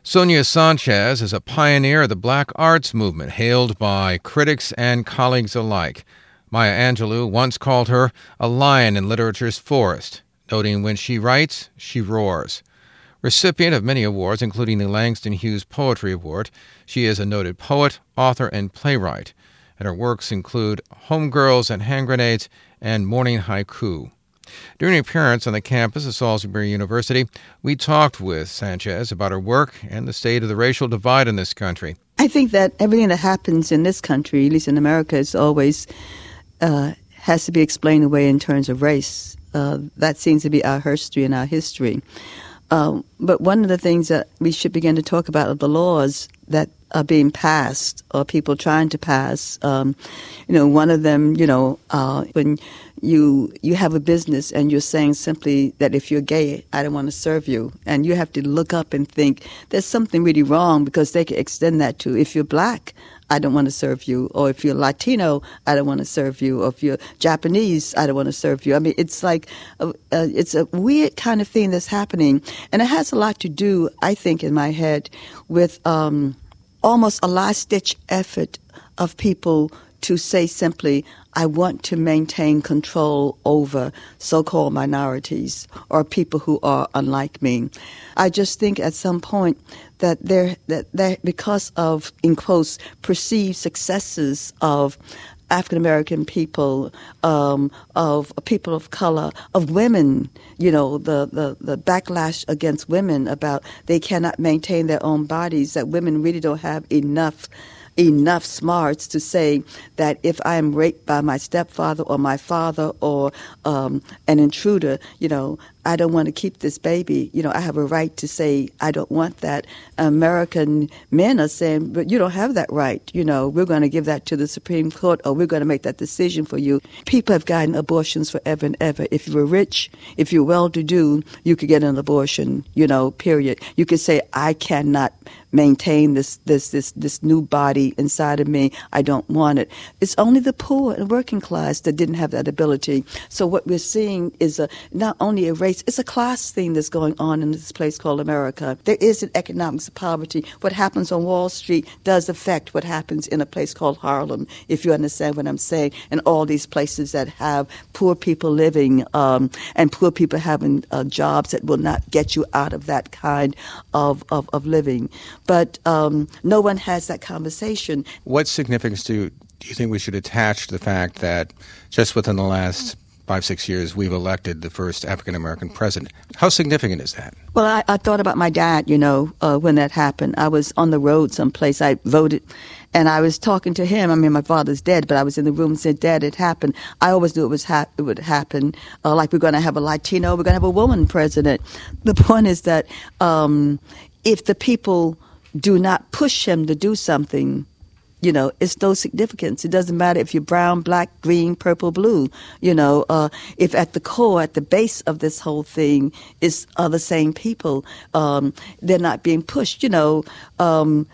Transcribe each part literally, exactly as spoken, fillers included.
Sonia Sanchez is a pioneer of the black arts movement, hailed by critics and colleagues alike. Maya Angelou once called her a lion in literature's forest, noting when she writes, she roars. Recipient of many awards, including the Langston Hughes Poetry Award, she is a noted poet, author, and playwright, and her works include Homegirls and Hand Grenades and Morning Haiku. During an appearance on the campus of Salisbury University, we talked with Sanchez about her work and the state of the racial divide in this country. I think that everything that happens in this country, at least in America, is always uh, has to be explained away in terms of race. Uh, that seems to be our history and our history. Um, but one of the things that we should begin to talk about are the laws that are being passed or people trying to pass. Um, you know, one of them, you know, uh, when you you have a business and you're saying simply that if you're gay, I don't want to serve you. And you have to look up and think there's something really wrong, because they can extend that to if you're black, I don't want to serve you. Or if you're Latino, I don't want to serve you. Or if you're Japanese, I don't want to serve you. I mean, it's like, a, a, it's a weird kind of thing that's happening. And it has a lot to do, I think, in my head with um, almost a last-ditch effort of people to say simply, I want to maintain control over so-called minorities or people who are unlike me. I just think at some point that there, that there, because of, in quotes, perceived successes of African American people, um, of people of color, of women, you know, the, the, the backlash against women about they cannot maintain their own bodies, that women really don't have enough enough smarts to say that if I am raped by my stepfather or my father or um, an intruder, you know, I don't want to keep this baby. You know, I have a right to say I don't want that. American men are saying, but you don't have that right. You know, we're going to give that to the Supreme Court, or we're going to make that decision for you. People have gotten abortions forever and ever. If you were rich, if you're well-to-do, you could get an abortion, you know, period. You could say, I cannot maintain this, this, this, this new body inside of me. I don't want it. It's only the poor and working class that didn't have that ability. So what we're seeing is a, not only a race, it's a class thing that's going on in this place called America. There is an economics of poverty. What happens on Wall Street does affect what happens in a place called Harlem, if you understand what I'm saying, and all these places that have poor people living um, and poor people having uh, jobs that will not get you out of that kind of, of, of living. But um, no one has that conversation. What significance do, do you think we should attach to the fact that just within the last five, six years, we've elected the first African-American president? How significant is that? Well, I, I thought about my dad, you know, uh, when that happened. I was on the road someplace. I voted, and I was talking to him. I mean, my father's dead, but I was in the room and said, Dad, it happened. I always knew it was ha- it would happen. Uh, like we're going to have a Latino, we're going to have a woman president. The point is that um, if the people do not push him to do something, you know, it's no significance. It doesn't matter if you're brown, black, green, purple, blue. You know, uh, if at the core, at the base of this whole thing is are the same people, um, they're not being pushed. You know, um,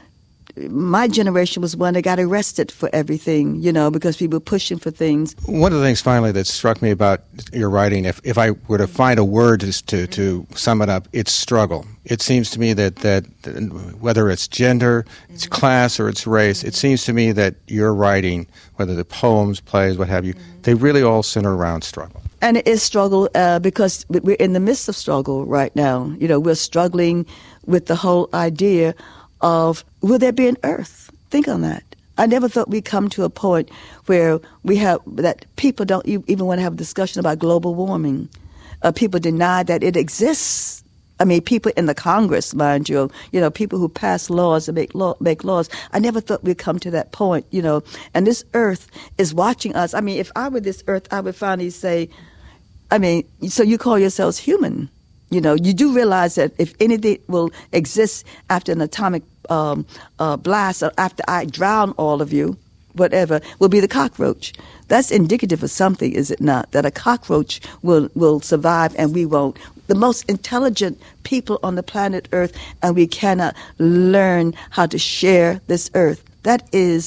my generation was one that got arrested for everything, you know, because people were pushing for things. One of the things, finally, that struck me about your writing, if, if I were to find a word to, to, to sum it up, it's struggle. It seems to me that, that whether it's gender, it's class, or it's race, it seems to me that your writing, whether the poems, plays, what have you, they really all center around struggle. And it is struggle uh, because we're in the midst of struggle right now. You know, we're struggling with the whole idea of, will there be an earth? Think on that. I never thought we'd come to a point where we have, that people don't even want to have a discussion about global warming. Uh, people deny that it exists. I mean, people in the Congress, mind you, you know, people who pass laws and make law, make laws. I never thought we'd come to that point, you know. And this earth is watching us. I mean, if I were this earth, I would finally say, I mean, so you call yourselves human. You know, you do realize that if anything will exist after an atomic um, uh, blast, or after I drown all of you, whatever, will be the cockroach. That's indicative of something, is it not? That a cockroach will, will survive and we won't. The most intelligent people on the planet Earth, and we cannot learn how to share this earth. That is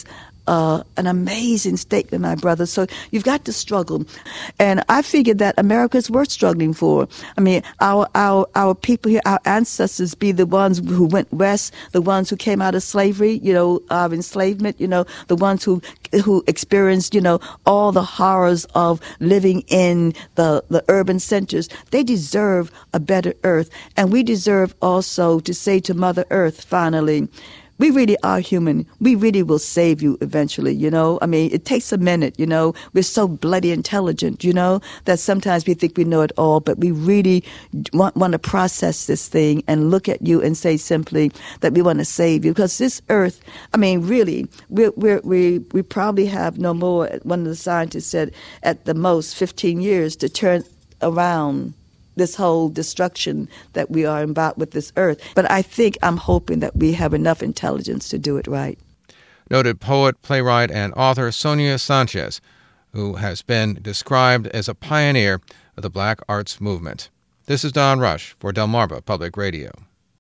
uh, an amazing statement, my brother. So you've got to struggle. And I figured that America is worth struggling for. I mean, our, our, our people here, our ancestors be the ones who went west, the ones who came out of slavery, you know, of enslavement, you know, the ones who, who experienced, you know, all the horrors of living in the, the urban centers. They deserve a better earth. And we deserve also to say to Mother Earth, finally, we really are human. We really will save you eventually, you know. I mean, it takes a minute, you know. We're so bloody intelligent, you know, that sometimes we think we know it all, but we really want, want to process this thing and look at you and say simply that we want to save you. Because this earth, I mean, really, we're, we're, we we probably have no more, one of the scientists said, at the most fifteen years to turn around this whole destruction that we are about with this earth. But I think I'm hoping that we have enough intelligence to do it right. Noted poet, playwright, and author Sonia Sanchez, who has been described as a pioneer of the Black Arts Movement. This is Don Rush for Delmarva Public Radio.